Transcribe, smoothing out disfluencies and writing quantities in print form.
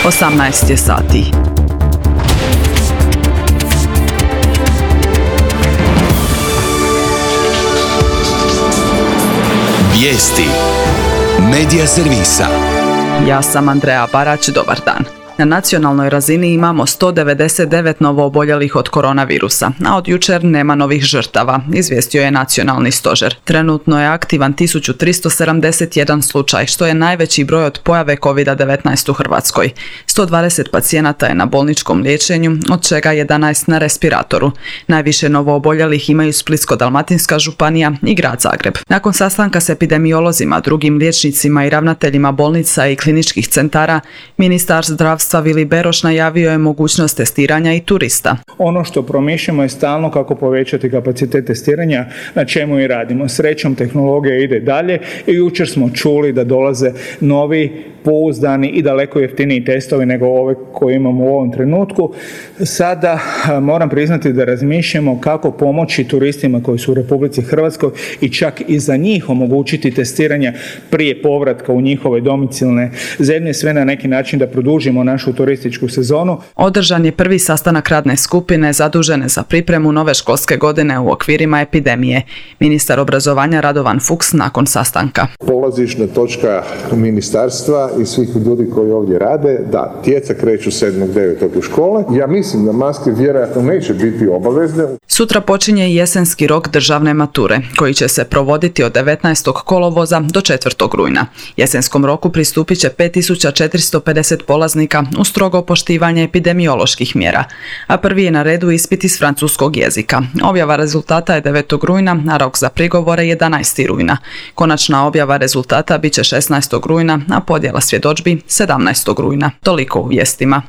18 je sati. Vijesti Medija servisa. Ja sam Andreja Barać, dobar dan. Na nacionalnoj razini imamo 199 novooboljelih od koronavirusa, a od jučer nema novih žrtava, izvijestio je nacionalni stožer. Trenutno je aktivan 1371 slučaj, što je najveći broj od pojave COVID-19 u Hrvatskoj. 120 pacijenata je na bolničkom liječenju, od čega 11 na respiratoru. Najviše novooboljelih imaju Splitsko-dalmatinska županija i grad Zagreb. Nakon sastanka s epidemiolozima, drugim liječnicima i ravnateljima bolnica i kliničkih centara, ministar zdravstva Vili Beroš najavio je mogućnost testiranja i turista. Ono što promišljamo je stalno kako povećati kapacitet testiranja, na čemu i radimo. Srećom tehnologija ide dalje i jučer smo čuli da dolaze novi, pouzdani i daleko jeftiniji testovi nego ove koje imamo u ovom trenutku. Sada moram priznati da razmišljamo kako pomoći turistima koji su u Republici Hrvatskoj i čak i za njih omogućiti testiranja prije povratka u njihove domicilne zemlje, sve na neki način da produžimo našu turističku sezonu. Održan je prvi sastanak radne skupine zadužene za pripremu nove školske godine u okvirima epidemije. Ministar obrazovanja Radovan Fuchs nakon sastanka. Polazišna točka ministarstva i svih ljudi koji ovdje rade, da, djeca kreću 7.9. u škole. Ja mislim da maske vjerojatno neće biti obavezne. Sutra počinje jesenski rok državne mature, koji će se provoditi od 19. kolovoza do 4. rujna. Jesenskom roku pristupit će 5450 polaznika u strogo poštivanje epidemioloških mjera, a prvi je na redu ispit iz francuskog jezika. Objava rezultata je 9. rujna, a rok za prigovore 11. rujna. Konačna objava rezultata bit će 16. rujna, a podjela svjedodžbi 17. rujna. Toliko u vijestima.